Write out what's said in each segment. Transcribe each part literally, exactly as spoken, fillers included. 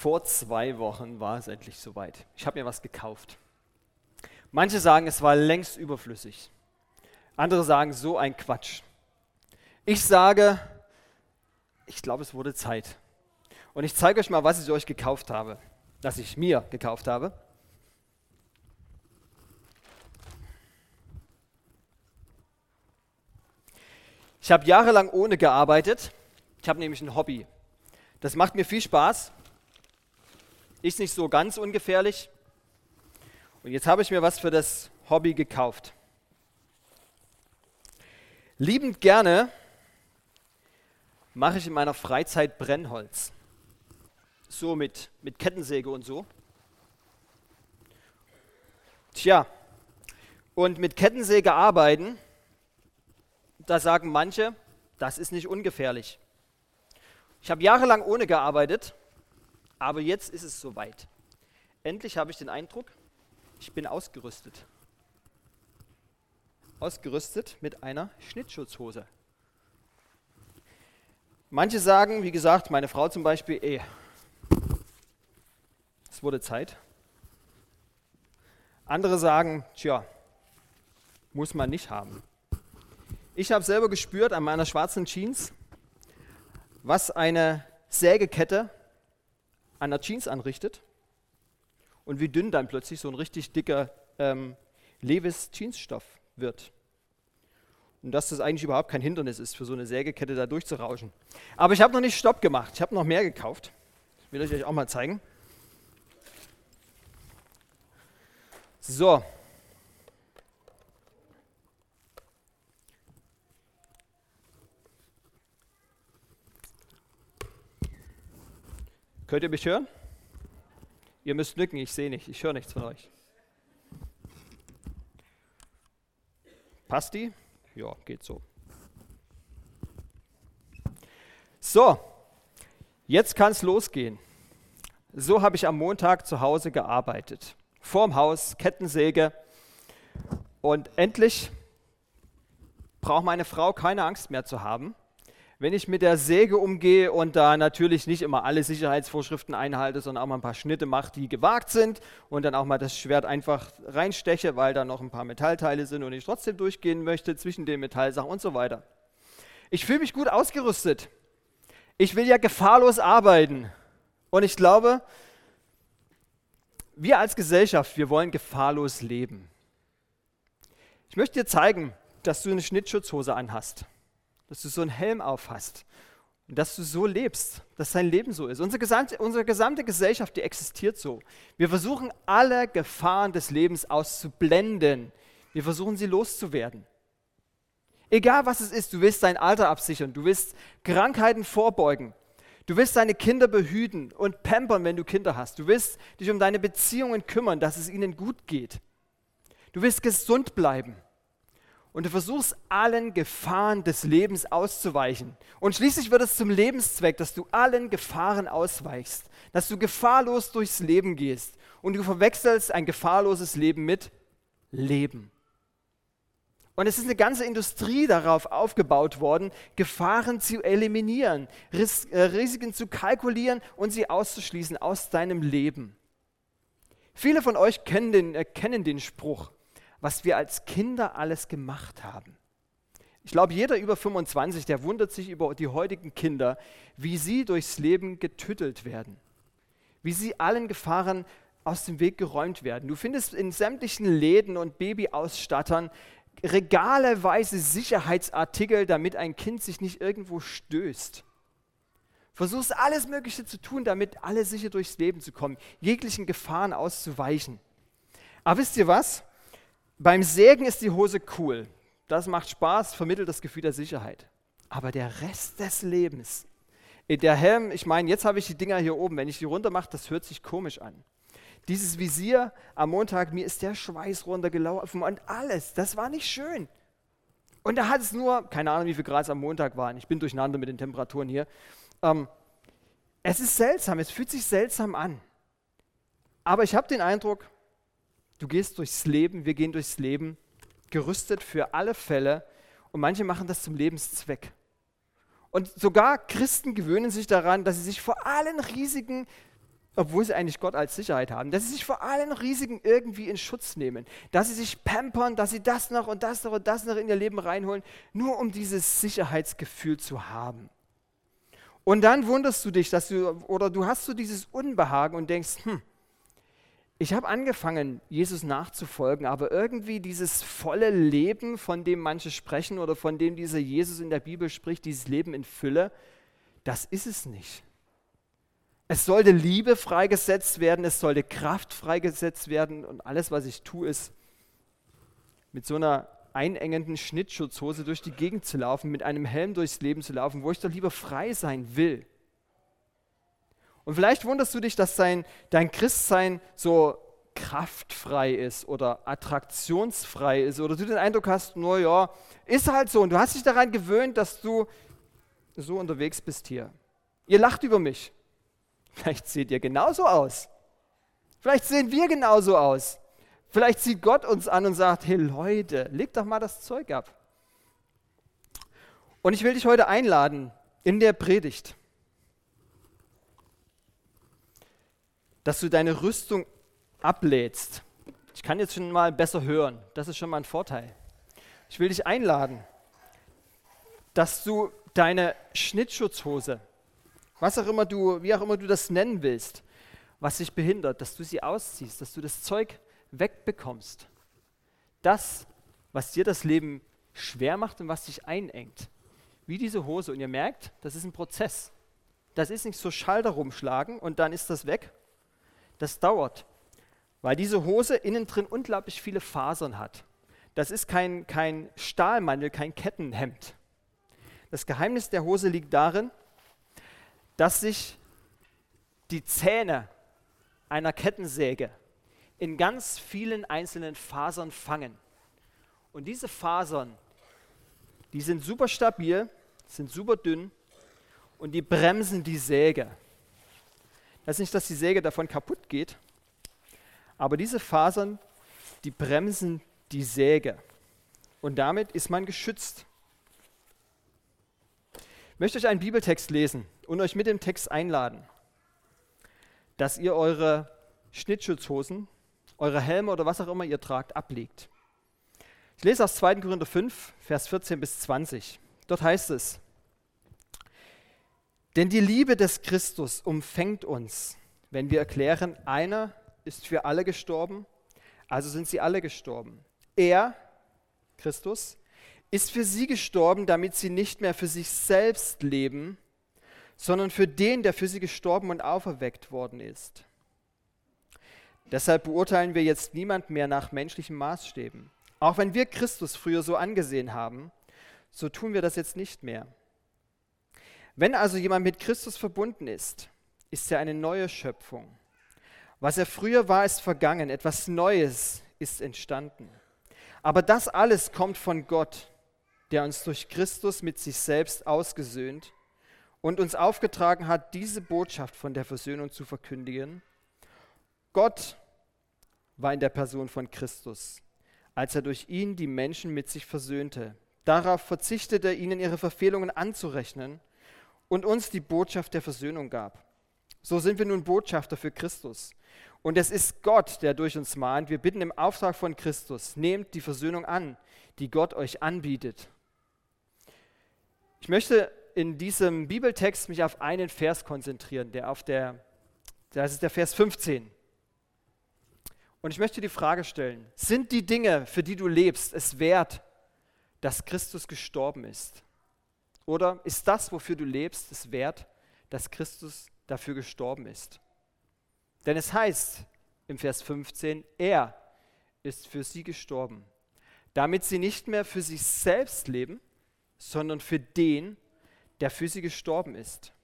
Vor zwei Wochen war es endlich soweit. Ich habe mir was gekauft. Manche sagen, es war längst überflüssig. Andere sagen, so ein Quatsch. Ich sage, ich glaube, es wurde Zeit. Und ich zeige euch mal, was ich euch gekauft habe. Was ich mir gekauft habe. Ich habe jahrelang ohne gearbeitet. Ich habe nämlich ein Hobby. Das macht mir viel Spaß. Ist nicht so ganz ungefährlich. Und jetzt habe ich mir was für das Hobby gekauft. Liebend gerne mache ich in meiner Freizeit Brennholz. So mit, mit Kettensäge und so. Tja, und mit Kettensäge arbeiten, da sagen manche, das ist nicht ungefährlich. Ich habe jahrelang ohne gearbeitet, aber jetzt ist es soweit. Endlich habe ich den Eindruck, ich bin ausgerüstet. Ausgerüstet mit einer Schnittschutzhose. Manche sagen, wie gesagt, meine Frau zum Beispiel, ey, es wurde Zeit. Andere sagen, tja, muss man nicht haben. Ich habe selber gespürt an meiner schwarzen Jeans, was eine Sägekette an der Jeans anrichtet und wie dünn dann plötzlich so ein richtig dicker ähm, Levi's Jeansstoff wird. Und dass das eigentlich überhaupt kein Hindernis ist, für so eine Sägekette da durchzurauschen. Aber ich habe noch nicht Stopp gemacht, ich habe noch mehr gekauft. Das will ich euch auch mal zeigen. So. Könnt ihr mich hören? Ihr müsst nicken, ich sehe nicht, ich höre nichts von euch. Passt die? Ja, geht so. So, jetzt kann es losgehen. So habe ich am Montag zu Hause gearbeitet. Vorm Haus, Kettensäge. Und endlich braucht meine Frau keine Angst mehr zu haben, wenn ich mit der Säge umgehe und da natürlich nicht immer alle Sicherheitsvorschriften einhalte, sondern auch mal ein paar Schnitte mache, die gewagt sind und dann auch mal das Schwert einfach reinsteche, weil da noch ein paar Metallteile sind und ich trotzdem durchgehen möchte zwischen den Metallsachen und so weiter. Ich fühle mich gut ausgerüstet. Ich will ja gefahrlos arbeiten. Und ich glaube, wir als Gesellschaft, wir wollen gefahrlos leben. Ich möchte dir zeigen, dass du eine Schnittschutzhose anhast. Dass du so einen Helm auf hast und dass du so lebst, dass dein Leben so ist. Unsere gesamte, unsere gesamte Gesellschaft, die existiert so. Wir versuchen alle Gefahren des Lebens auszublenden. Wir versuchen sie loszuwerden. Egal was es ist, du willst dein Alter absichern, du willst Krankheiten vorbeugen, du willst deine Kinder behüten und pampern, wenn du Kinder hast. Du willst dich um deine Beziehungen kümmern, dass es ihnen gut geht. Du willst gesund bleiben. Und du versuchst, allen Gefahren des Lebens auszuweichen. Und schließlich wird es zum Lebenszweck, dass du allen Gefahren ausweichst, dass du gefahrlos durchs Leben gehst. Und du verwechselst ein gefahrloses Leben mit Leben. Und es ist eine ganze Industrie darauf aufgebaut worden, Gefahren zu eliminieren, Ris- äh, Risiken zu kalkulieren und sie auszuschließen aus deinem Leben. Viele von euch kennen den, äh, kennen den Spruch, was wir als Kinder alles gemacht haben. Ich glaube, jeder über fünfundzwanzig, der wundert sich über die heutigen Kinder, wie sie durchs Leben getüttelt werden, wie sie allen Gefahren aus dem Weg geräumt werden. Du findest in sämtlichen Läden und Babyausstattern regaleweise Sicherheitsartikel, damit ein Kind sich nicht irgendwo stößt. Versuchst alles Mögliche zu tun, damit alle sicher durchs Leben zu kommen, jeglichen Gefahren auszuweichen. Aber wisst ihr was? Beim Sägen ist die Hose cool. Das macht Spaß, vermittelt das Gefühl der Sicherheit. Aber der Rest des Lebens, der Helm, ich meine, jetzt habe ich die Dinger hier oben, wenn ich die runter mache, das hört sich komisch an. Dieses Visier am Montag, mir ist der Schweiß runtergelaufen und alles, das war nicht schön. Und da hat es nur, keine Ahnung, wie viel Grad es am Montag waren, ich bin durcheinander mit den Temperaturen hier. Ähm, es ist seltsam, es fühlt sich seltsam an. Aber ich habe den Eindruck, du gehst durchs Leben, wir gehen durchs Leben, gerüstet für alle Fälle und manche machen das zum Lebenszweck. Und sogar Christen gewöhnen sich daran, dass sie sich vor allen Risiken obwohl sie eigentlich Gott als Sicherheit haben, dass sie sich vor allen Risiken irgendwie in Schutz nehmen, dass sie sich pampern, dass sie das noch und das noch und das noch in ihr Leben reinholen, nur um dieses Sicherheitsgefühl zu haben. Und dann wunderst du dich, dass du, oder du hast so dieses Unbehagen und denkst, hm, ich habe angefangen, Jesus nachzufolgen, aber irgendwie dieses volle Leben, von dem manche sprechen oder von dem dieser Jesus in der Bibel spricht, dieses Leben in Fülle, das ist es nicht. Es sollte Liebe freigesetzt werden, es sollte Kraft freigesetzt werden und alles, was ich tue, ist mit so einer einengenden Schnittschutzhose durch die Gegend zu laufen, mit einem Helm durchs Leben zu laufen, wo ich doch lieber frei sein will. Und vielleicht wunderst du dich, dass dein, dein Christsein so kraftfrei ist oder attraktionsfrei ist oder du den Eindruck hast, nur ja, ist halt so und du hast dich daran gewöhnt, dass du so unterwegs bist hier. Ihr lacht über mich. Vielleicht seht ihr genauso aus. Vielleicht sehen wir genauso aus. Vielleicht sieht Gott uns an und sagt, hey Leute, leg doch mal das Zeug ab. Und ich will dich heute einladen in der Predigt, dass du deine Rüstung ablädst. Ich kann jetzt schon mal besser hören. Das ist schon mal ein Vorteil. Ich will dich einladen, dass du deine Schnittschutzhose, was auch immer du, wie auch immer du das nennen willst, was dich behindert, dass du sie ausziehst, dass du das Zeug wegbekommst. Das, was dir das Leben schwer macht und was dich einengt. Wie diese Hose. Und ihr merkt, das ist ein Prozess. Das ist nicht so Schalter rumschlagen und dann ist das weg. Das dauert, weil diese Hose innen drin unglaublich viele Fasern hat. Das ist kein, kein Stahlmantel, kein Kettenhemd. Das Geheimnis der Hose liegt darin, dass sich die Zähne einer Kettensäge in ganz vielen einzelnen Fasern fangen. Und diese Fasern, die sind super stabil, sind super dünn und die bremsen die Säge. Das ist nicht, dass die Säge davon kaputt geht, aber diese Fasern, die bremsen die Säge. Und damit ist man geschützt. Ich möchte euch einen Bibeltext lesen und euch mit dem Text einladen, dass ihr eure Schnittschutzhosen, eure Helme oder was auch immer ihr tragt, ablegt. Ich lese aus zweiten Korinther fünf, Vers vierzehn bis zwanzig. Dort heißt es: Denn die Liebe des Christus umfängt uns, wenn wir erklären, einer ist für alle gestorben, also sind sie alle gestorben. Er, Christus, ist für sie gestorben, damit sie nicht mehr für sich selbst leben, sondern für den, der für sie gestorben und auferweckt worden ist. Deshalb beurteilen wir jetzt niemand mehr nach menschlichen Maßstäben. Auch wenn wir Christus früher so angesehen haben, so tun wir das jetzt nicht mehr. Wenn also jemand mit Christus verbunden ist, ist er eine neue Schöpfung. Was er früher war, ist vergangen, etwas Neues ist entstanden. Aber das alles kommt von Gott, der uns durch Christus mit sich selbst ausgesöhnt und uns aufgetragen hat, diese Botschaft von der Versöhnung zu verkündigen. Gott war in der Person von Christus, als er durch ihn die Menschen mit sich versöhnte. Darauf verzichtete er, ihnen ihre Verfehlungen anzurechnen und uns die Botschaft der Versöhnung gab. So sind wir nun Botschafter für Christus. Und es ist Gott, der durch uns mahnt. Wir bitten im Auftrag von Christus, nehmt die Versöhnung an, die Gott euch anbietet. Ich möchte in diesem Bibeltext mich auf einen Vers konzentrieren, der auf der, das ist der Vers fünfzehn. Und ich möchte die Frage stellen: Sind die Dinge, für die du lebst, es wert, dass Christus gestorben ist? Oder ist das, wofür du lebst, es wert, dass Christus dafür gestorben ist? Denn es heißt im Vers fünfzehn, er ist für sie gestorben, damit sie nicht mehr für sich selbst leben, sondern für den, der für sie gestorben ist.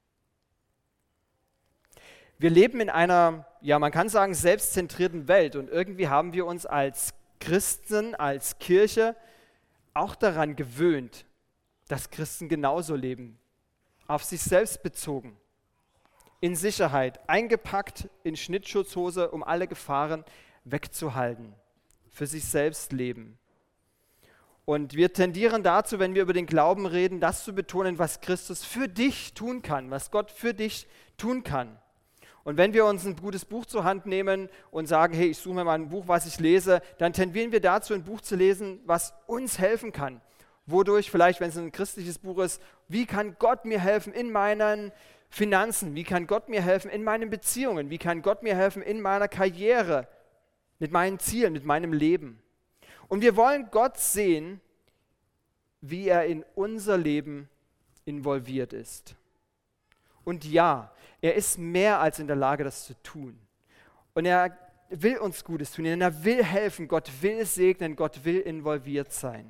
Wir leben in einer, ja, man kann sagen, selbstzentrierten Welt und irgendwie haben wir uns als Christen, als Kirche auch daran gewöhnt, dass Christen genauso leben, auf sich selbst bezogen, in Sicherheit, eingepackt in Schnittschutzhose, um alle Gefahren wegzuhalten, für sich selbst leben. Und wir tendieren dazu, wenn wir über den Glauben reden, das zu betonen, was Christus für dich tun kann, was Gott für dich tun kann. Und wenn wir uns ein gutes Buch zur Hand nehmen und sagen, hey, ich suche mir mal ein Buch, was ich lese, dann tendieren wir dazu, ein Buch zu lesen, was uns helfen kann. Wodurch vielleicht, wenn es ein christliches Buch ist, wie kann Gott mir helfen in meinen Finanzen? Wie kann Gott mir helfen in meinen Beziehungen? Wie kann Gott mir helfen in meiner Karriere, mit meinen Zielen, mit meinem Leben? Und wir wollen Gott sehen, wie er in unser Leben involviert ist. Und ja, er ist mehr als in der Lage, das zu tun. Und er will uns Gutes tun, denn er will helfen, Gott will segnen, Gott will involviert sein.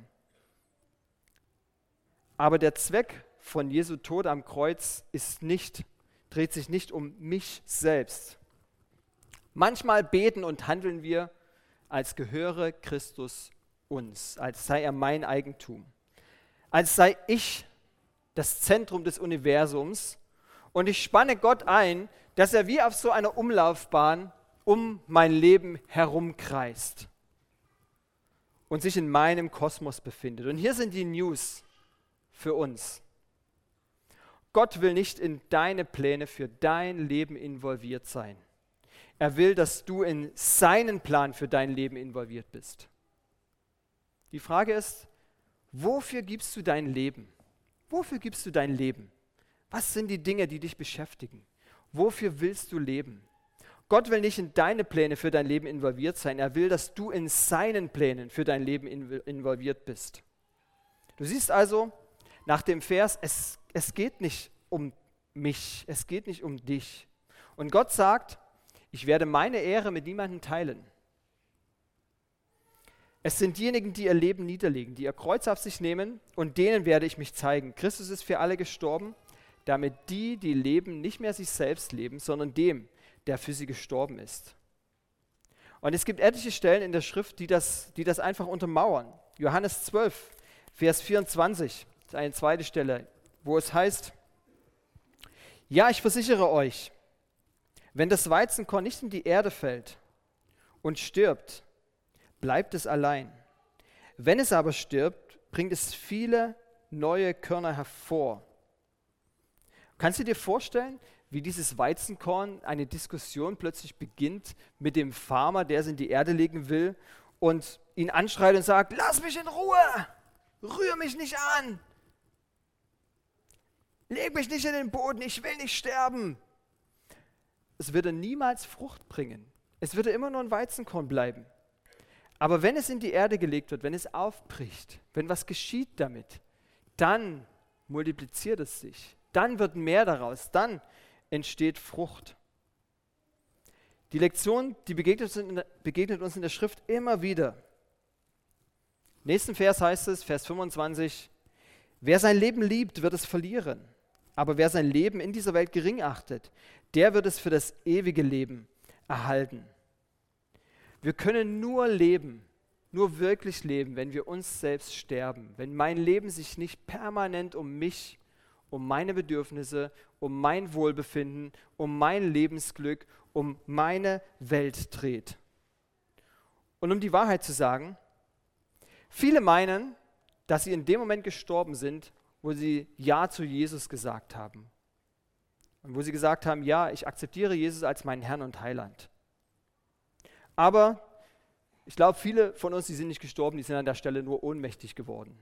Aber der Zweck von Jesu Tod am Kreuz ist nicht, dreht sich nicht um mich selbst. Manchmal beten und handeln wir, als gehöre Christus uns, als sei er mein Eigentum, als sei ich das Zentrum des Universums und ich spanne Gott ein, dass er wie auf so einer Umlaufbahn um mein Leben herumkreist und sich in meinem Kosmos befindet. Und hier sind die News für uns. Gott will nicht in deine Pläne für dein Leben involviert sein. Er will, dass du in seinen Plan für dein Leben involviert bist. Die Frage ist, wofür gibst du dein Leben? Wofür gibst du dein Leben? Was sind die Dinge, die dich beschäftigen? Wofür willst du leben? Gott will nicht in deine Pläne für dein Leben involviert sein. Er will, dass du in seinen Plänen für dein Leben involviert bist. Du siehst also nach dem Vers, es, es geht nicht um mich, es geht nicht um dich. Und Gott sagt, ich werde meine Ehre mit niemandem teilen. Es sind diejenigen, die ihr Leben niederlegen, die ihr Kreuz auf sich nehmen und denen werde ich mich zeigen. Christus ist für alle gestorben, damit die, die leben, nicht mehr sich selbst leben, sondern dem, der für sie gestorben ist. Und es gibt etliche Stellen in der Schrift, die das, die das einfach untermauern. Johannes zwölf, Vers vierundzwanzig, das ist eine zweite Stelle, wo es heißt, ja, ich versichere euch, wenn das Weizenkorn nicht in die Erde fällt und stirbt, bleibt es allein. Wenn es aber stirbt, bringt es viele neue Körner hervor. Kannst du dir vorstellen, wie dieses Weizenkorn eine Diskussion plötzlich beginnt mit dem Farmer, der es in die Erde legen will und ihn anschreit und sagt, lass mich in Ruhe, rühr mich nicht an, leg mich nicht in den Boden, ich will nicht sterben. Es würde niemals Frucht bringen. Es würde immer nur ein Weizenkorn bleiben. Aber wenn es in die Erde gelegt wird, wenn es aufbricht, wenn was geschieht damit, dann multipliziert es sich. Dann wird mehr daraus, dann entsteht Frucht. Die Lektion, die begegnet uns in der, begegnet uns in der Schrift immer wieder. Im nächsten Vers heißt es, Vers fünfundzwanzig, wer sein Leben liebt, wird es verlieren. Aber wer sein Leben in dieser Welt gering achtet, der wird es für das ewige Leben erhalten. Wir können nur leben, nur wirklich leben, wenn wir uns selbst sterben. Wenn mein Leben sich nicht permanent um mich, um meine Bedürfnisse, um mein Wohlbefinden, um mein Lebensglück, um meine Welt dreht. Und um die Wahrheit zu sagen, viele meinen, dass sie in dem Moment gestorben sind, wo sie Ja zu Jesus gesagt haben. Und wo sie gesagt haben, ja, ich akzeptiere Jesus als meinen Herrn und Heiland. Aber ich glaube, viele von uns, die sind nicht gestorben, die sind an der Stelle nur ohnmächtig geworden.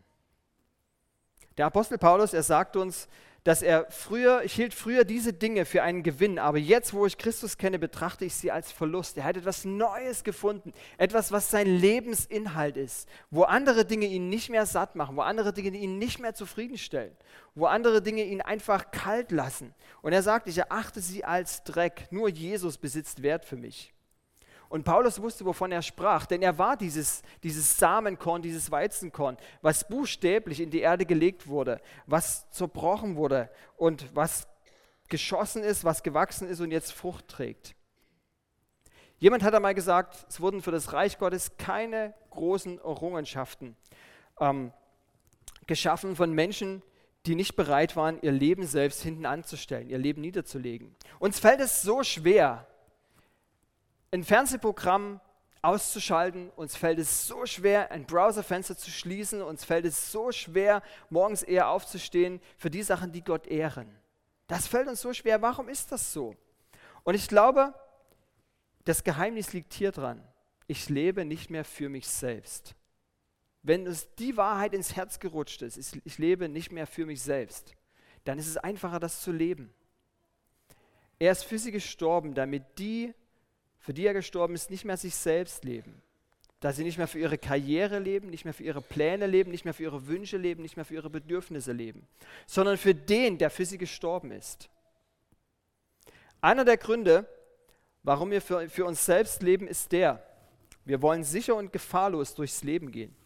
Der Apostel Paulus, er sagt uns, dass er früher, ich hielt früher diese Dinge für einen Gewinn, aber jetzt, wo ich Christus kenne, betrachte ich sie als Verlust. Er hat etwas Neues gefunden, etwas, was sein Lebensinhalt ist, wo andere Dinge ihn nicht mehr satt machen, wo andere Dinge ihn nicht mehr zufriedenstellen, wo andere Dinge ihn einfach kalt lassen. Und er sagt, ich erachte sie als Dreck, nur Jesus besitzt Wert für mich. Und Paulus wusste, wovon er sprach, denn er war dieses, dieses Samenkorn, dieses Weizenkorn, was buchstäblich in die Erde gelegt wurde, was zerbrochen wurde und was geschossen ist, was gewachsen ist und jetzt Frucht trägt. Jemand hat einmal gesagt, es wurden für das Reich Gottes keine großen Errungenschaften ähm, geschaffen von Menschen, die nicht bereit waren, ihr Leben selbst hinten anzustellen, ihr Leben niederzulegen. Uns fällt es so schwer, ein Fernsehprogramm auszuschalten, uns fällt es so schwer, ein Browserfenster zu schließen, uns fällt es so schwer, morgens eher aufzustehen für die Sachen, die Gott ehren. Das fällt uns so schwer. Warum ist das so? Und ich glaube, das Geheimnis liegt hier dran. Ich lebe nicht mehr für mich selbst. Wenn uns die Wahrheit ins Herz gerutscht ist, ich lebe nicht mehr für mich selbst, dann ist es einfacher, das zu leben. Er ist für sie gestorben, damit die, für die er gestorben ist, nicht mehr sich selbst leben. Dass sie nicht mehr für ihre Karriere leben, nicht mehr für ihre Pläne leben, nicht mehr für ihre Wünsche leben, nicht mehr für ihre Bedürfnisse leben, sondern für den, der für sie gestorben ist. Einer der Gründe, warum wir für, für uns selbst leben, ist der, wir wollen sicher und gefahrlos durchs Leben gehen.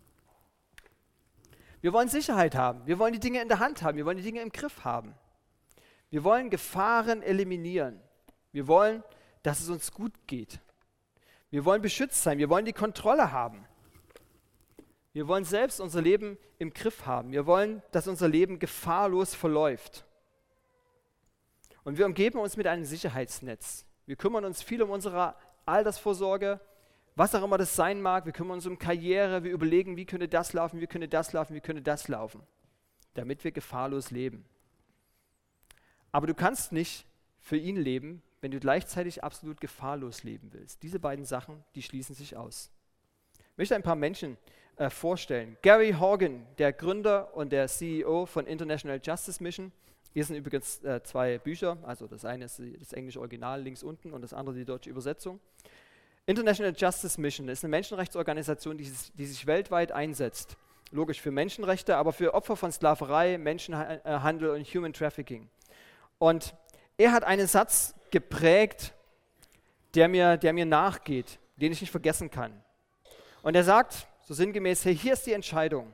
Wir wollen Sicherheit haben, wir wollen die Dinge in der Hand haben, wir wollen die Dinge im Griff haben. Wir wollen Gefahren eliminieren. Wir wollen, dass es uns gut geht. Wir wollen beschützt sein, wir wollen die Kontrolle haben. Wir wollen selbst unser Leben im Griff haben. Wir wollen, dass unser Leben gefahrlos verläuft. Und wir umgeben uns mit einem Sicherheitsnetz. Wir kümmern uns viel um unsere Altersvorsorge, was auch immer das sein mag. Wir kümmern uns um Karriere, wir überlegen, wie könnte das laufen, wie könnte das laufen, wie könnte das laufen, damit wir gefahrlos leben. Aber du kannst nicht für ihn leben, wenn du gleichzeitig absolut gefahrlos leben willst. Diese beiden Sachen, die schließen sich aus. Ich möchte ein paar Menschen äh, vorstellen. Gary Horgan, der Gründer und der C E O von International Justice Mission. Hier sind übrigens äh, zwei Bücher, also das eine ist das englische Original links unten und das andere die deutsche Übersetzung. International Justice Mission ist eine Menschenrechtsorganisation, die, die sich weltweit einsetzt. Logisch für Menschenrechte, aber für Opfer von Sklaverei, Menschenhandel und Human Trafficking. Und er hat einen Satz geprägt, der mir, der mir nachgeht, den ich nicht vergessen kann. Und er sagt, so sinngemäß, hey, hier ist die Entscheidung,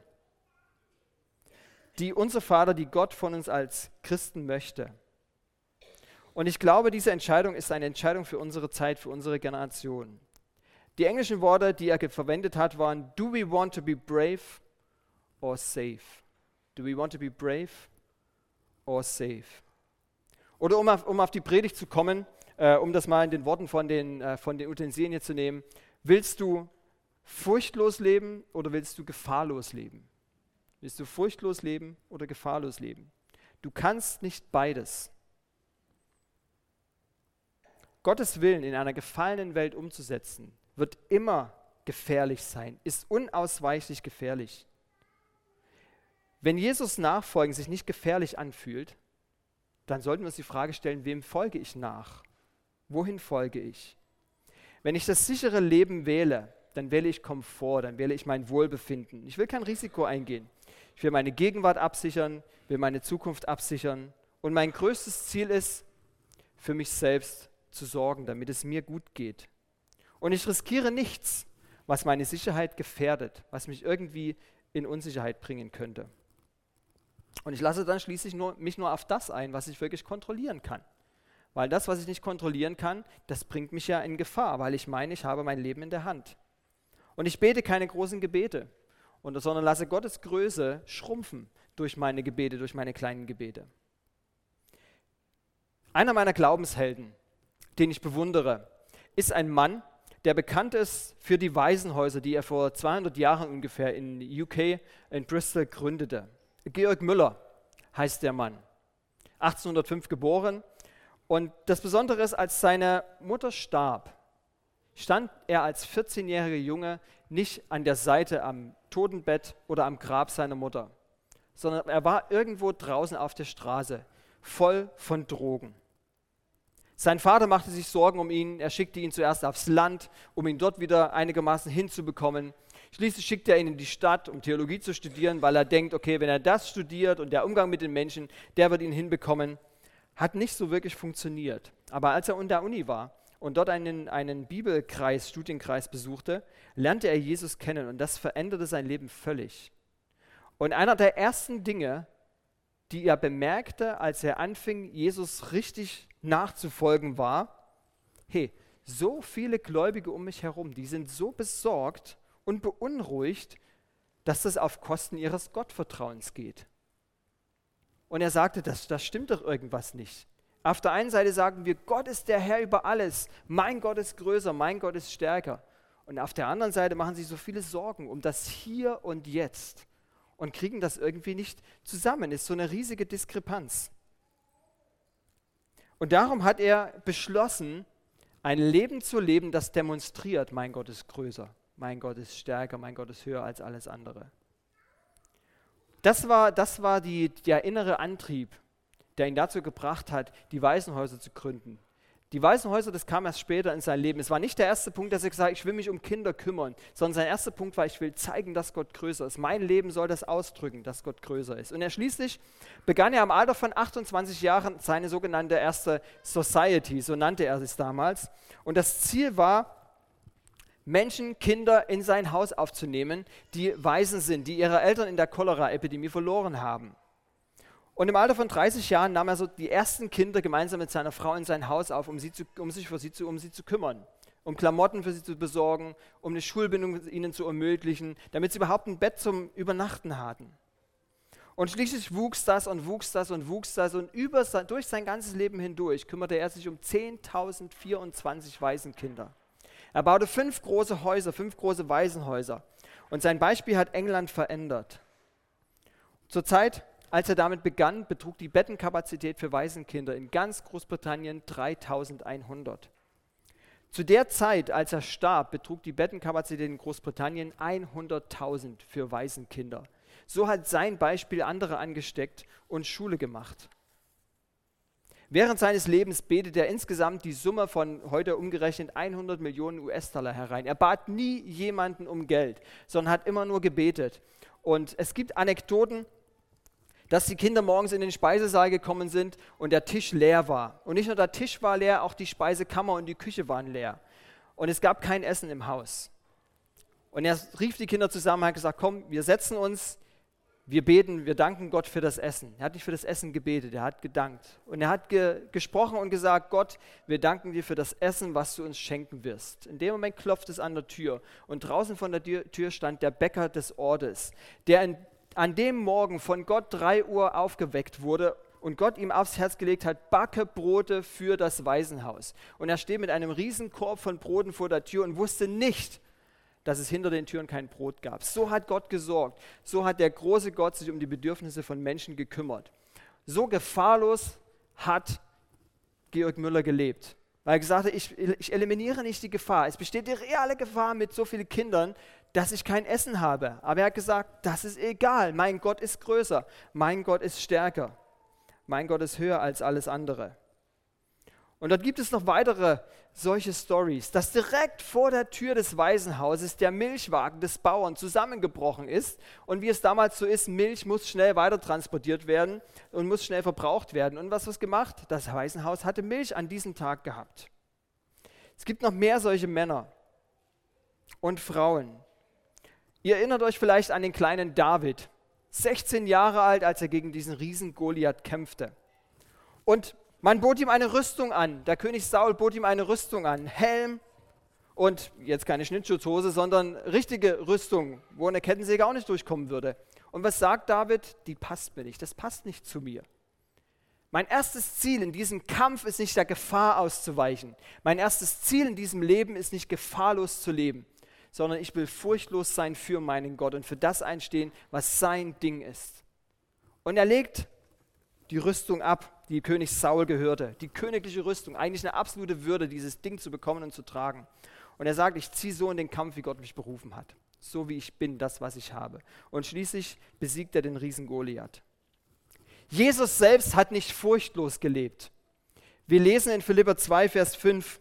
die unser Vater, die Gott von uns als Christen möchte. Und ich glaube, diese Entscheidung ist eine Entscheidung für unsere Zeit, für unsere Generation. Die englischen Worte, die er verwendet hat, waren, do we want to be brave or safe? Do we want to be brave or safe? Oder um auf, um auf die Predigt zu kommen, äh, um das mal in den Worten von den, äh, von den Utensilien hier zu nehmen, willst du furchtlos leben oder willst du gefahrlos leben? Willst du furchtlos leben oder gefahrlos leben? Du kannst nicht beides. Gottes Willen in einer gefallenen Welt umzusetzen, wird immer gefährlich sein, ist unausweichlich gefährlich. Wenn Jesus Nachfolgen sich nicht gefährlich anfühlt, dann sollten wir uns die Frage stellen, wem folge ich nach? Wohin folge ich? Wenn ich das sichere Leben wähle, dann wähle ich Komfort, dann wähle ich mein Wohlbefinden. Ich will kein Risiko eingehen. Ich will meine Gegenwart absichern, will meine Zukunft absichern. Und mein größtes Ziel ist, für mich selbst zu sorgen, damit es mir gut geht. Und ich riskiere nichts, was meine Sicherheit gefährdet, was mich irgendwie in Unsicherheit bringen könnte. Und ich lasse dann schließlich nur, mich nur auf das ein, was ich wirklich kontrollieren kann. Weil das, was ich nicht kontrollieren kann, das bringt mich ja in Gefahr, weil ich meine, ich habe mein Leben in der Hand. Und ich bete keine großen Gebete, und, sondern lasse Gottes Größe schrumpfen durch meine Gebete, durch meine kleinen Gebete. Einer meiner Glaubenshelden, den ich bewundere, ist ein Mann, der bekannt ist für die Waisenhäuser, die er vor zweihundert Jahren ungefähr in U K, in Bristol, gründete. Georg Müller heißt der Mann, achtzehnhundertfünf geboren. Und das Besondere ist, als seine Mutter starb, stand er als vierzehnjähriger Junge nicht an der Seite am Totenbett oder am Grab seiner Mutter, sondern er war irgendwo draußen auf der Straße, voll von Drogen. Sein Vater machte sich Sorgen um ihn, er schickte ihn zuerst aufs Land, um ihn dort wieder einigermaßen hinzubekommen. Schließlich schickte er ihn in die Stadt, um Theologie zu studieren, weil er denkt, okay, wenn er das studiert und der Umgang mit den Menschen, der wird ihn hinbekommen. Hat nicht so wirklich funktioniert. Aber als er an der Uni war und dort einen, einen Bibelkreis, Studienkreis besuchte, lernte er Jesus kennen und das veränderte sein Leben völlig. Und einer der ersten Dinge, die er bemerkte, als er anfing, Jesus richtig nachzufolgen, war, hey, so viele Gläubige um mich herum, die sind so besorgt und beunruhigt, dass das auf Kosten ihres Gottvertrauens geht. Und er sagte, das, das stimmt doch irgendwas nicht. Auf der einen Seite sagen wir, Gott ist der Herr über alles, mein Gott ist größer, mein Gott ist stärker. Und auf der anderen Seite machen sie so viele Sorgen um das Hier und Jetzt und kriegen das irgendwie nicht zusammen. Ist so eine riesige Diskrepanz. Und darum hat er beschlossen, ein Leben zu leben, das demonstriert, mein Gott ist größer, mein Gott ist stärker, mein Gott ist höher als alles andere. Das war, das war die, der innere Antrieb, der ihn dazu gebracht hat, die Waisenhäuser zu gründen. Die Waisenhäuser, das kam erst später in sein Leben. Es war nicht der erste Punkt, dass er gesagt hat, ich will mich um Kinder kümmern, sondern sein erster Punkt war, ich will zeigen, dass Gott größer ist. Mein Leben soll das ausdrücken, dass Gott größer ist. Und er schließlich begann er im Alter von achtundzwanzig Jahren seine sogenannte erste Society, so nannte er es damals. Und das Ziel war, Menschen, Kinder in sein Haus aufzunehmen, die Waisen sind, die ihre Eltern in der Cholera-Epidemie verloren haben. Und im Alter von dreißig Jahren nahm er so die ersten Kinder gemeinsam mit seiner Frau in sein Haus auf, um, sie zu, um sich für sie zu, um sie zu kümmern, um Klamotten für sie zu besorgen, um eine Schulbindung ihnen zu ermöglichen, damit sie überhaupt ein Bett zum Übernachten hatten. Und schließlich wuchs das und wuchs das und wuchs das und über, durch sein ganzes Leben hindurch kümmerte er sich um zehntausendvierundzwanzig Waisenkinder. Er baute fünf große Häuser, fünf große Waisenhäuser. Und sein Beispiel hat England verändert. Zur Zeit, als er damit begann, betrug die Bettenkapazität für Waisenkinder in ganz Großbritannien dreitausendeinhundert. Zu der Zeit, als er starb, betrug die Bettenkapazität in Großbritannien hunderttausend für Waisenkinder. So hat sein Beispiel andere angesteckt und Schule gemacht. Während seines Lebens betete er insgesamt die Summe von heute umgerechnet hundert Millionen U S-Dollar herein. Er bat nie jemanden um Geld, sondern hat immer nur gebetet. Und es gibt Anekdoten, dass die Kinder morgens in den Speisesaal gekommen sind und der Tisch leer war. Und nicht nur der Tisch war leer, auch die Speisekammer und die Küche waren leer. Und es gab kein Essen im Haus. Und er rief die Kinder zusammen und hat gesagt, komm, wir setzen uns, wir beten, wir danken Gott für das Essen. Er hat nicht für das Essen gebetet, er hat gedankt. Und er hat ge- gesprochen und gesagt, Gott, wir danken dir für das Essen, was du uns schenken wirst. In dem Moment klopft es an der Tür und draußen von der Tür, Tür stand der Bäcker des Ortes, der in an dem Morgen von Gott drei Uhr aufgeweckt wurde und Gott ihm aufs Herz gelegt hat, backe Brote für das Waisenhaus. Und er steht mit einem riesen Korb von Broten vor der Tür und wusste nicht, dass es hinter den Türen kein Brot gab. So hat Gott gesorgt. So hat der große Gott sich um die Bedürfnisse von Menschen gekümmert. So gefahrlos hat Georg Müller gelebt. Weil er gesagt hat, ich, ich eliminiere nicht die Gefahr. Es besteht die reale Gefahr mit so vielen Kindern, dass ich kein Essen habe. Aber er hat gesagt, das ist egal. Mein Gott ist größer. Mein Gott ist stärker. Mein Gott ist höher als alles andere. Und dort gibt es noch weitere solche Stories, dass direkt vor der Tür des Waisenhauses der Milchwagen des Bauern zusammengebrochen ist. Und wie es damals so ist, Milch muss schnell weitertransportiert werden und muss schnell verbraucht werden. Und was was gemacht? Das Waisenhaus hatte Milch an diesem Tag gehabt. Es gibt noch mehr solche Männer und Frauen. Ihr erinnert euch vielleicht an den kleinen David, sechzehn Jahre alt, als er gegen diesen Riesen Goliath kämpfte. Und man bot ihm eine Rüstung an. Der König Saul bot ihm eine Rüstung an. Helm und jetzt keine Schnittschutzhose, sondern richtige Rüstung, wo eine Kettensäge auch nicht durchkommen würde. Und was sagt David? Die passt mir nicht, das passt nicht zu mir. Mein erstes Ziel in diesem Kampf ist nicht der Gefahr auszuweichen. Mein erstes Ziel in diesem Leben ist nicht gefahrlos zu leben, sondern ich will furchtlos sein für meinen Gott und für das einstehen, was sein Ding ist. Und er legt die Rüstung ab, die König Saul gehörte. Die königliche Rüstung, eigentlich eine absolute Würde, dieses Ding zu bekommen und zu tragen. Und er sagt, ich ziehe so in den Kampf, wie Gott mich berufen hat. So wie ich bin, das, was ich habe. Und schließlich besiegt er den Riesen Goliath. Jesus selbst hat nicht furchtlos gelebt. Wir lesen in Philipper zwei, Vers fünf,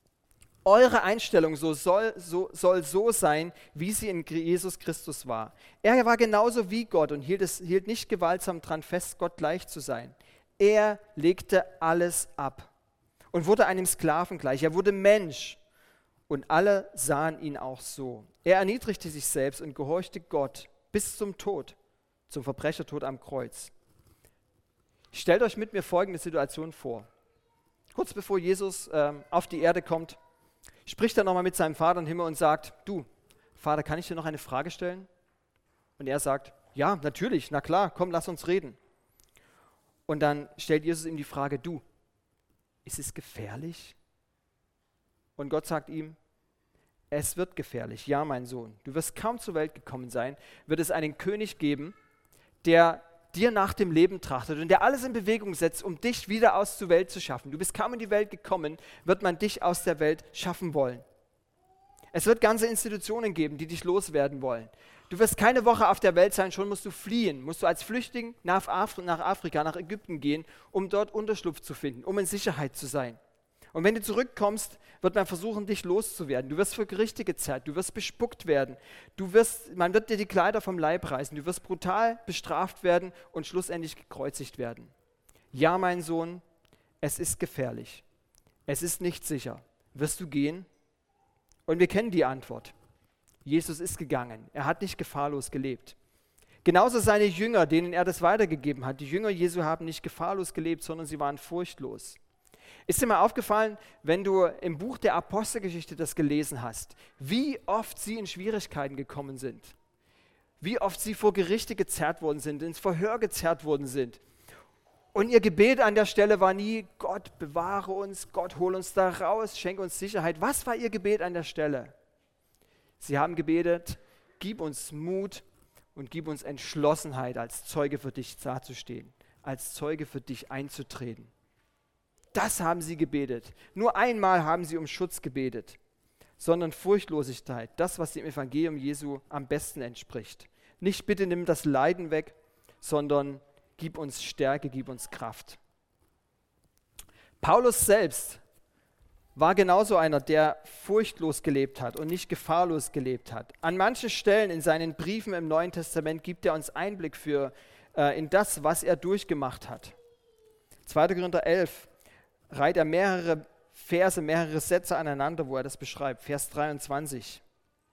eure Einstellung so soll, so, soll so sein, wie sie in Jesus Christus war. Er war genauso wie Gott und hielt, es, hielt nicht gewaltsam dran fest, Gott gleich zu sein. Er legte alles ab und wurde einem Sklaven gleich. Er wurde Mensch und alle sahen ihn auch so. Er erniedrigte sich selbst und gehorchte Gott bis zum Tod, zum Verbrechertod am Kreuz. Stellt euch mit mir folgende Situation vor. Kurz bevor Jesus ähm, auf die Erde kommt, spricht er nochmal mit seinem Vater im Himmel und sagt, du, Vater, kann ich dir noch eine Frage stellen? Und er sagt, ja, natürlich, na klar, komm, lass uns reden. Und dann stellt Jesus ihm die Frage, du, ist es gefährlich? Und Gott sagt ihm, es wird gefährlich, ja, mein Sohn. Du wirst kaum zur Welt gekommen sein, wird es einen König geben, der dir nach dem Leben trachtet und der alles in Bewegung setzt, um dich wieder aus der Welt zu schaffen. Du bist kaum in die Welt gekommen, wird man dich aus der Welt schaffen wollen. Es wird ganze Institutionen geben, die dich loswerden wollen. Du wirst keine Woche auf der Welt sein, schon musst du fliehen, musst du als Flüchtling nach, Afri- nach Afrika, nach Ägypten gehen, um dort Unterschlupf zu finden, um in Sicherheit zu sein. Und wenn du zurückkommst, wird man versuchen, dich loszuwerden. Du wirst vor Gerichte gezerrt, du wirst bespuckt werden, du wirst, man wird dir die Kleider vom Leib reißen, du wirst brutal bestraft werden und schlussendlich gekreuzigt werden. Ja, mein Sohn, es ist gefährlich, es ist nicht sicher. Wirst du gehen? Und wir kennen die Antwort. Jesus ist gegangen, er hat nicht gefahrlos gelebt. Genauso seine Jünger, denen er das weitergegeben hat. Die Jünger Jesu haben nicht gefahrlos gelebt, sondern sie waren furchtlos. Ist dir mal aufgefallen, wenn du im Buch der Apostelgeschichte das gelesen hast, wie oft sie in Schwierigkeiten gekommen sind, wie oft sie vor Gerichte gezerrt worden sind, ins Verhör gezerrt worden sind. Und ihr Gebet an der Stelle war nie, Gott bewahre uns, Gott hol uns da raus, schenke uns Sicherheit. Was war ihr Gebet an der Stelle? Sie haben gebetet, gib uns Mut und gib uns Entschlossenheit, als Zeuge für dich dazustehen, als Zeuge für dich einzutreten. Das haben sie gebetet. Nur einmal haben sie um Schutz gebetet, sondern Furchtlosigkeit, das, was dem Evangelium Jesu am besten entspricht. Nicht bitte nimm das Leiden weg, sondern gib uns Stärke, gib uns Kraft. Paulus selbst war genauso einer, der furchtlos gelebt hat und nicht gefahrlos gelebt hat. An manchen Stellen in seinen Briefen im Neuen Testament gibt er uns Einblick für, äh, in das, was er durchgemacht hat. zweiter Korinther elf reiht er mehrere Verse, mehrere Sätze aneinander, wo er das beschreibt. Vers dreiundzwanzig.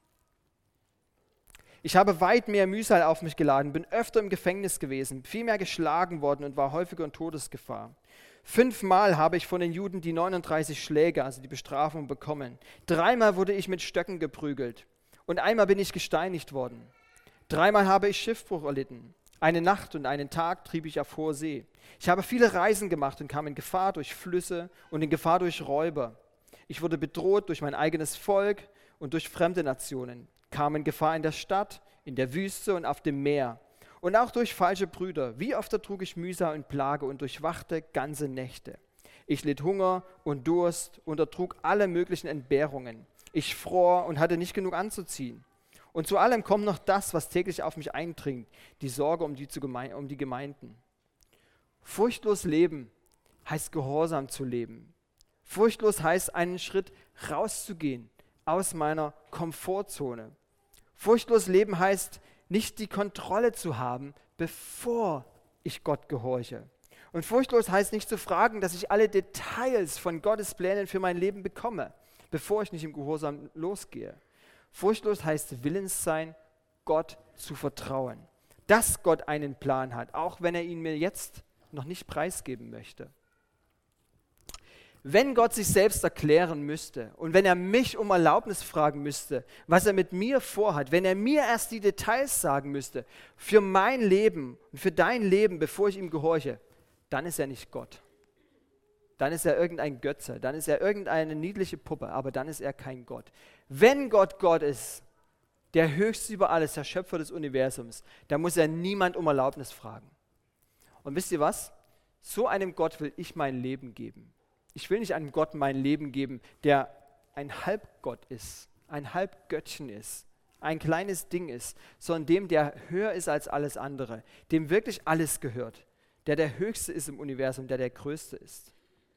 Ich habe weit mehr Mühsal auf mich geladen, bin öfter im Gefängnis gewesen, viel mehr geschlagen worden und war häufiger in Todesgefahr. Fünfmal habe ich von den Juden die neununddreißig Schläge, also die Bestrafung, bekommen. Dreimal wurde ich mit Stöcken geprügelt und einmal bin ich gesteinigt worden. Dreimal habe ich Schiffbruch erlitten. Eine Nacht und einen Tag trieb ich auf hoher See. Ich habe viele Reisen gemacht und kam in Gefahr durch Flüsse und in Gefahr durch Räuber. Ich wurde bedroht durch mein eigenes Volk und durch fremde Nationen, kam in Gefahr in der Stadt, in der Wüste und auf dem Meer. Und auch durch falsche Brüder. Wie oft ertrug ich Mühsal und Plage und durchwachte ganze Nächte. Ich litt Hunger und Durst und ertrug alle möglichen Entbehrungen. Ich fror und hatte nicht genug anzuziehen. Und zu allem kommt noch das, was täglich auf mich eindringt, die Sorge um die, zu Geme- um die Gemeinden. Furchtlos leben heißt gehorsam zu leben. Furchtlos heißt, einen Schritt rauszugehen aus meiner Komfortzone. Furchtlos leben heißt, nicht die Kontrolle zu haben, bevor ich Gott gehorche. Und furchtlos heißt nicht zu fragen, dass ich alle Details von Gottes Plänen für mein Leben bekomme, bevor ich nicht im Gehorsam losgehe. Furchtlos heißt willens sein, Gott zu vertrauen. Dass Gott einen Plan hat, auch wenn er ihn mir jetzt noch nicht preisgeben möchte. Wenn Gott sich selbst erklären müsste und wenn er mich um Erlaubnis fragen müsste, was er mit mir vorhat, wenn er mir erst die Details sagen müsste für mein Leben und für dein Leben, bevor ich ihm gehorche, dann ist er nicht Gott. Dann ist er irgendein Götze, dann ist er irgendeine niedliche Puppe, aber dann ist er kein Gott. Wenn Gott Gott ist, der Höchste über alles, der Schöpfer des Universums, dann muss er niemand um Erlaubnis fragen. Und wisst ihr was? So einem Gott will ich mein Leben geben. Ich will nicht einem Gott mein Leben geben, der ein Halbgott ist, ein Halbgöttchen ist, ein kleines Ding ist, sondern dem, der höher ist als alles andere, dem wirklich alles gehört, der der Höchste ist im Universum, der der Größte ist.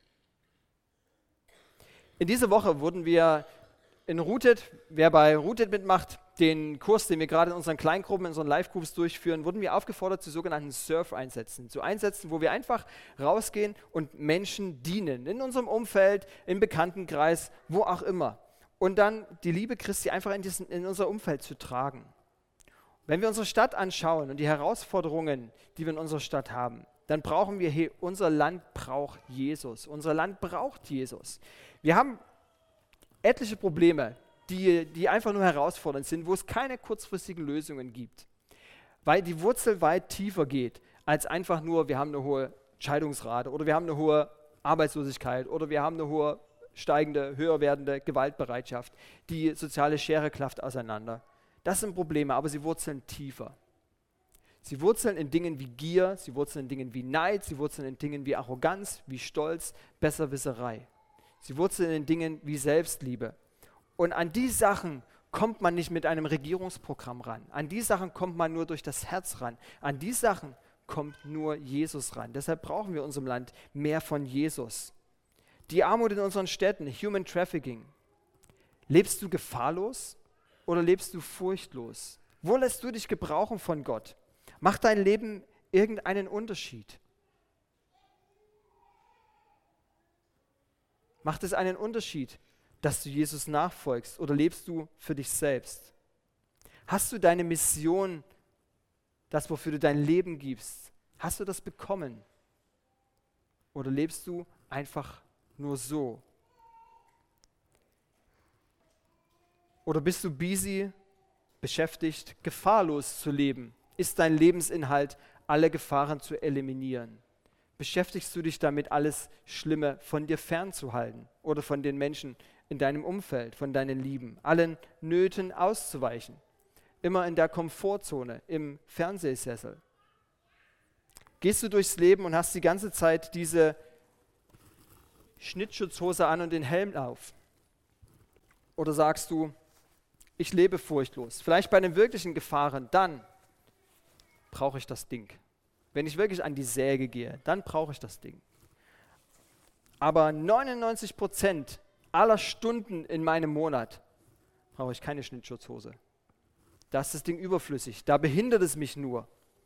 In dieser Woche wurden wir in Rooted, wer bei Rooted mitmacht, den Kurs, den wir gerade in unseren Kleingruppen, in unseren Live-Groups durchführen, wurden wir aufgefordert zu sogenannten Surf-Einsätzen. Zu Einsätzen, wo wir einfach rausgehen und Menschen dienen, in unserem Umfeld, im Bekanntenkreis, wo auch immer. Und dann die Liebe Christi einfach in, diesen, in unser Umfeld zu tragen. Wenn wir unsere Stadt anschauen und die Herausforderungen, die wir in unserer Stadt haben, dann brauchen wir, hey, unser Land braucht Jesus. Unser Land braucht Jesus. Wir haben etliche Probleme, die, die einfach nur herausfordernd sind, wo es keine kurzfristigen Lösungen gibt. Weil die Wurzel weit tiefer geht, als einfach nur, wir haben eine hohe Scheidungsrate oder wir haben eine hohe Arbeitslosigkeit oder wir haben eine hohe steigende, höher werdende Gewaltbereitschaft. Die soziale Schere klafft auseinander. Das sind Probleme, aber sie wurzeln tiefer. Sie wurzeln in Dingen wie Gier, sie wurzeln in Dingen wie Neid, sie wurzeln in Dingen wie Arroganz, wie Stolz, Besserwisserei. Sie wurzeln in Dingen wie Selbstliebe. Und an die Sachen kommt man nicht mit einem Regierungsprogramm ran. An die Sachen kommt man nur durch das Herz ran. An die Sachen kommt nur Jesus ran. Deshalb brauchen wir in unserem Land mehr von Jesus. Die Armut in unseren Städten, Human Trafficking. Lebst du gefahrlos oder lebst du furchtlos? Wo lässt du dich gebrauchen von Gott? Macht dein Leben irgendeinen Unterschied? Macht es einen Unterschied, dass du Jesus nachfolgst, oder lebst du für dich selbst? Hast du deine Mission, das, wofür du dein Leben gibst, hast du das bekommen? Oder lebst du einfach nur so? Oder bist du busy, beschäftigt, gefahrlos zu leben? Ist dein Lebensinhalt, alle Gefahren zu eliminieren? Beschäftigst du dich damit, alles Schlimme von dir fernzuhalten oder von den Menschen in deinem Umfeld, von deinen Lieben, allen Nöten auszuweichen? Immer in der Komfortzone, im Fernsehsessel. Gehst du durchs Leben und hast die ganze Zeit diese Schnittschutzhose an und den Helm auf? Oder sagst du, ich lebe furchtlos, vielleicht bei den wirklichen Gefahren, dann brauche ich das Ding. Wenn ich wirklich an die Säge gehe, dann brauche ich das Ding. Aber neunundneunzig Prozent aller Stunden in meinem Monat brauche ich keine Schnittschutzhose. Da ist das Ding überflüssig, da behindert es mich nur.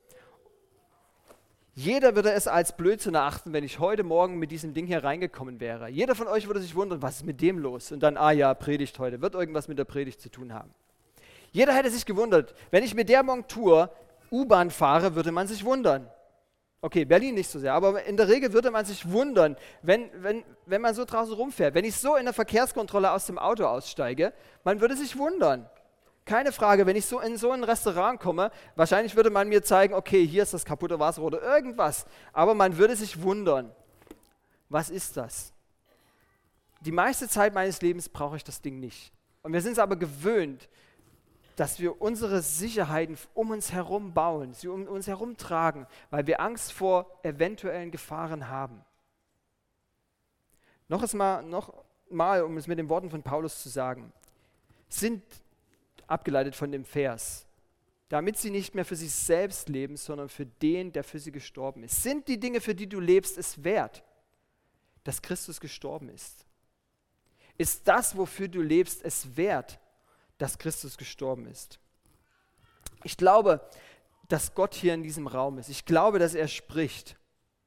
Jeder würde es als Blödsinn erachten, wenn ich heute Morgen mit diesem Ding hier reingekommen wäre. Jeder von euch würde sich wundern, was ist mit dem los? Und dann, ah ja, Predigt heute, wird irgendwas mit der Predigt zu tun haben. Jeder hätte sich gewundert, wenn ich mit der Montur U-Bahn fahre, würde man sich wundern. Okay, Berlin nicht so sehr, aber in der Regel würde man sich wundern, wenn, wenn, wenn man so draußen rumfährt. Wenn ich so in der Verkehrskontrolle aus dem Auto aussteige, man würde sich wundern. Keine Frage, wenn ich so in so ein Restaurant komme, wahrscheinlich würde man mir zeigen, okay, hier ist das kaputte Wasser oder irgendwas, aber man würde sich wundern, was ist das? Die meiste Zeit meines Lebens brauche ich das Ding nicht. Und wir sind es aber gewöhnt, dass wir unsere Sicherheiten um uns herum bauen, sie um uns herum tragen, weil wir Angst vor eventuellen Gefahren haben. Noch einmal, noch mal, um es mit den Worten von Paulus zu sagen, sind abgeleitet von dem Vers, damit sie nicht mehr für sich selbst leben, sondern für den, der für sie gestorben ist. Sind die Dinge, für die du lebst, es wert, dass Christus gestorben ist? Ist das, wofür du lebst, es wert, dass Christus gestorben ist? Ich glaube, dass Gott hier in diesem Raum ist. Ich glaube, dass er spricht.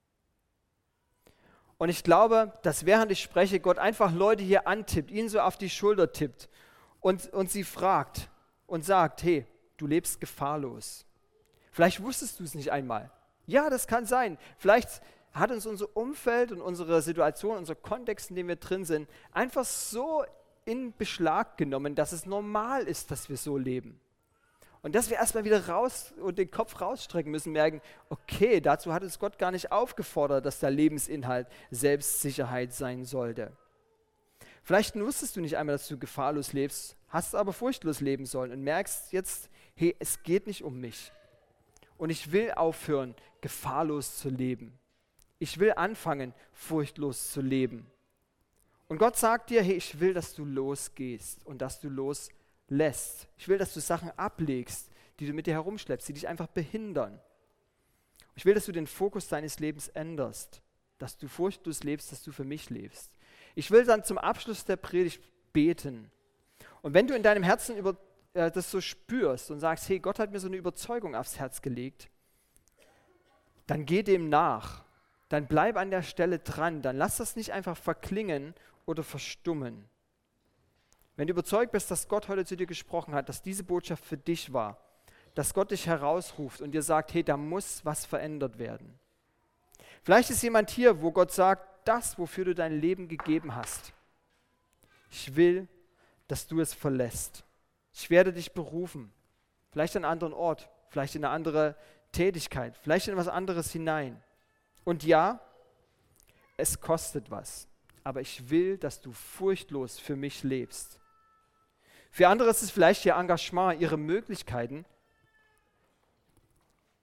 Und ich glaube, dass während ich spreche, Gott einfach Leute hier antippt, ihnen so auf die Schulter tippt und, und sie fragt und sagt, hey, du lebst gefahrlos. Vielleicht wusstest du es nicht einmal. Ja, das kann sein. Vielleicht hat uns unser Umfeld und unsere Situation, unser Kontext, in dem wir drin sind, einfach so in Beschlag genommen, dass es normal ist, dass wir so leben. Und dass wir erstmal wieder raus und den Kopf rausstrecken müssen, merken, okay, dazu hat uns Gott gar nicht aufgefordert, dass der Lebensinhalt Selbstsicherheit sein sollte. Vielleicht wusstest du nicht einmal, dass du gefahrlos lebst, hast aber furchtlos leben sollen und merkst jetzt, hey, es geht nicht um mich. Und ich will aufhören, gefahrlos zu leben. Ich will anfangen, furchtlos zu leben. Und Gott sagt dir, hey, ich will, dass du losgehst und dass du loslässt. Ich will, dass du Sachen ablegst, die du mit dir herumschleppst, die dich einfach behindern. Ich will, dass du den Fokus deines Lebens änderst, dass du furchtlos lebst, dass du für mich lebst. Ich will dann zum Abschluss der Predigt beten. Und wenn du in deinem Herzen über, äh, das so spürst und sagst, hey, Gott hat mir so eine Überzeugung aufs Herz gelegt, dann geh dem nach. Dann bleib an der Stelle dran. Dann lass das nicht einfach verklingen oder verstummen. Wenn du überzeugt bist, dass Gott heute zu dir gesprochen hat, dass diese Botschaft für dich war, dass Gott dich herausruft und dir sagt, hey, da muss was verändert werden. Vielleicht ist jemand hier, wo Gott sagt, das, wofür du dein Leben gegeben hast, ich will, dass du es verlässt. Ich werde dich berufen, vielleicht an einen anderen Ort, vielleicht in eine andere Tätigkeit, vielleicht in etwas anderes hinein. Und ja, es kostet was, aber ich will, dass du furchtlos für mich lebst. Für andere ist es vielleicht ihr Engagement, ihre Möglichkeiten.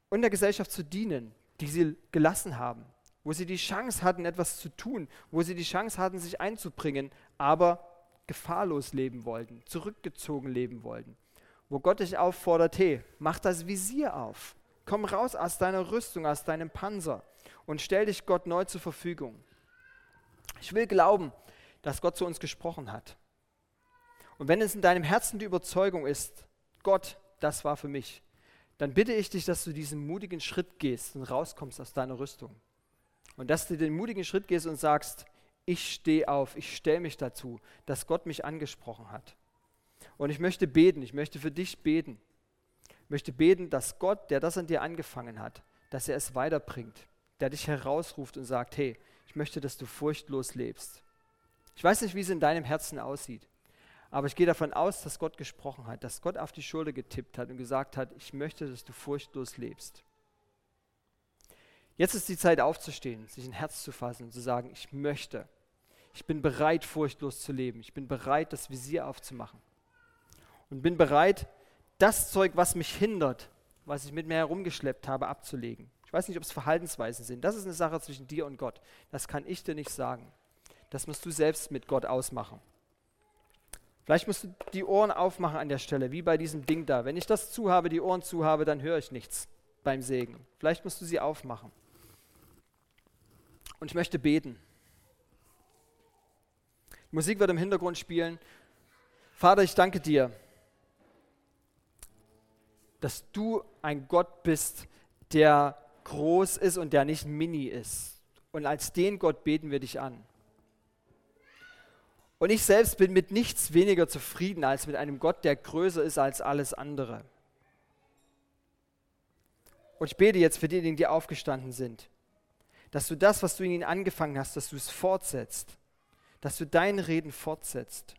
und der Gesellschaft zu dienen, die sie gelassen haben, wo sie die Chance hatten, etwas zu tun, wo sie die Chance hatten, sich einzubringen, aber gefahrlos leben wollten, zurückgezogen leben wollten. Wo Gott dich auffordert, hey, mach das Visier auf, komm raus aus deiner Rüstung, aus deinem Panzer und stell dich Gott neu zur Verfügung. Ich will glauben, dass Gott zu uns gesprochen hat. Und wenn es in deinem Herzen die Überzeugung ist, Gott, das war für mich, dann bitte ich dich, dass du diesen mutigen Schritt gehst und rauskommst aus deiner Rüstung. Und dass du den mutigen Schritt gehst und sagst, ich stehe auf, ich stelle mich dazu, dass Gott mich angesprochen hat. Und ich möchte beten, ich möchte für dich beten. Ich möchte beten, dass Gott, der das an dir angefangen hat, dass er es weiterbringt, der dich herausruft und sagt, hey, ich möchte, dass du furchtlos lebst. Ich weiß nicht, wie es in deinem Herzen aussieht, aber ich gehe davon aus, dass Gott gesprochen hat, dass Gott auf die Schulter getippt hat und gesagt hat, ich möchte, dass du furchtlos lebst. Jetzt ist die Zeit aufzustehen, sich ein Herz zu fassen und zu sagen, ich möchte, ich bin bereit, furchtlos zu leben. Ich bin bereit, das Visier aufzumachen. Und bin bereit, das Zeug, was mich hindert, was ich mit mir herumgeschleppt habe, abzulegen. Ich weiß nicht, ob es Verhaltensweisen sind. Das ist eine Sache zwischen dir und Gott. Das kann ich dir nicht sagen. Das musst du selbst mit Gott ausmachen. Vielleicht musst du die Ohren aufmachen an der Stelle, wie bei diesem Ding da. Wenn ich das zu habe, die Ohren zu habe, dann höre ich nichts beim Segen. Vielleicht musst du sie aufmachen. Und ich möchte beten. Die Musik wird im Hintergrund spielen. Vater, ich danke dir, dass du ein Gott bist, der groß ist und der nicht mini ist. Und als den Gott beten wir dich an. Und ich selbst bin mit nichts weniger zufrieden als mit einem Gott, der größer ist als alles andere. Und ich bete jetzt für diejenigen, die aufgestanden sind, dass du das, was du in ihnen angefangen hast, dass du es fortsetzt, dass du dein Reden fortsetzt.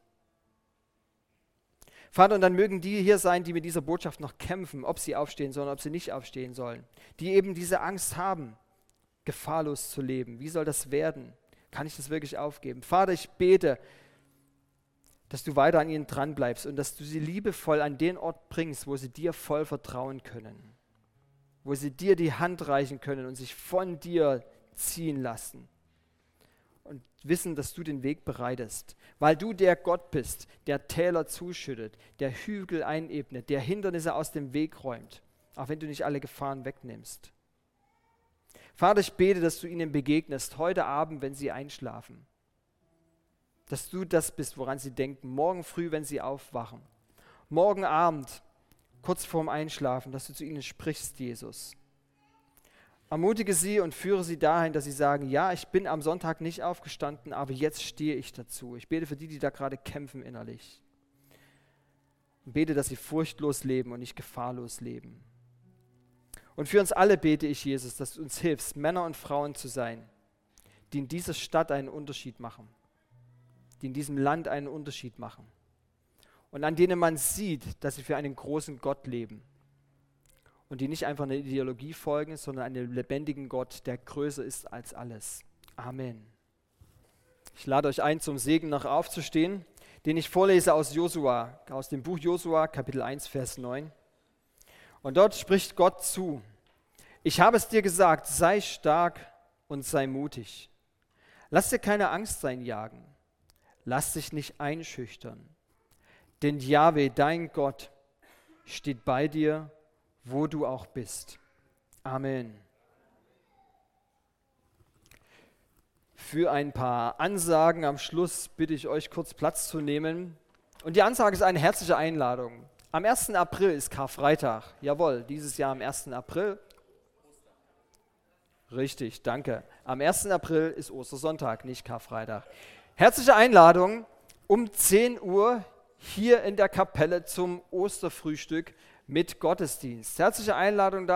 Vater, und dann mögen die hier sein, die mit dieser Botschaft noch kämpfen, ob sie aufstehen sollen, ob sie nicht aufstehen sollen, die eben diese Angst haben, gefahrlos zu leben. Wie soll das werden? Kann ich das wirklich aufgeben? Vater, ich bete, dass du weiter an ihnen dranbleibst und dass du sie liebevoll an den Ort bringst, wo sie dir voll vertrauen können, wo sie dir die Hand reichen können und sich von dir ziehen lassen und wissen, dass du den Weg bereitest, weil du der Gott bist, der Täler zuschüttet, der Hügel einebnet, der Hindernisse aus dem Weg räumt, auch wenn du nicht alle Gefahren wegnimmst. Vater, ich bete, dass du ihnen begegnest, heute Abend, wenn sie einschlafen, dass du das bist, woran sie denken, morgen früh, wenn sie aufwachen, morgen Abend, kurz vorm Einschlafen, dass du zu ihnen sprichst, Jesus. Ermutige sie und führe sie dahin, dass sie sagen, ja, ich bin am Sonntag nicht aufgestanden, aber jetzt stehe ich dazu. Ich bete für die, die da gerade kämpfen innerlich. Und bete, dass sie furchtlos leben und nicht gefahrlos leben. Und für uns alle bete ich, Jesus, dass du uns hilfst, Männer und Frauen zu sein, die in dieser Stadt einen Unterschied machen, die in diesem Land einen Unterschied machen und an denen man sieht, dass sie für einen großen Gott leben. Und die nicht einfach einer Ideologie folgen, sondern einem lebendigen Gott, der größer ist als alles. Amen. Ich lade euch ein, zum Segen noch aufzustehen, den ich vorlese aus Josua, aus dem Buch Josua, Kapitel eins, Vers neun. Und dort spricht Gott zu: Ich habe es dir gesagt, sei stark und sei mutig. Lass dir keine Angst einjagen. Lass dich nicht einschüchtern. Denn Jahwe, dein Gott, steht bei dir, wo du auch bist. Amen. Für ein paar Ansagen am Schluss bitte ich euch kurz Platz zu nehmen. Und die Ansage ist eine herzliche Einladung. Am ersten April ist Karfreitag. Jawohl, dieses Jahr am ersten April. Richtig, danke. Am ersten April ist Ostersonntag, nicht Karfreitag. Herzliche Einladung um zehn Uhr hier in der Kapelle zum Osterfrühstück mit Gottesdienst. Herzliche Einladung da.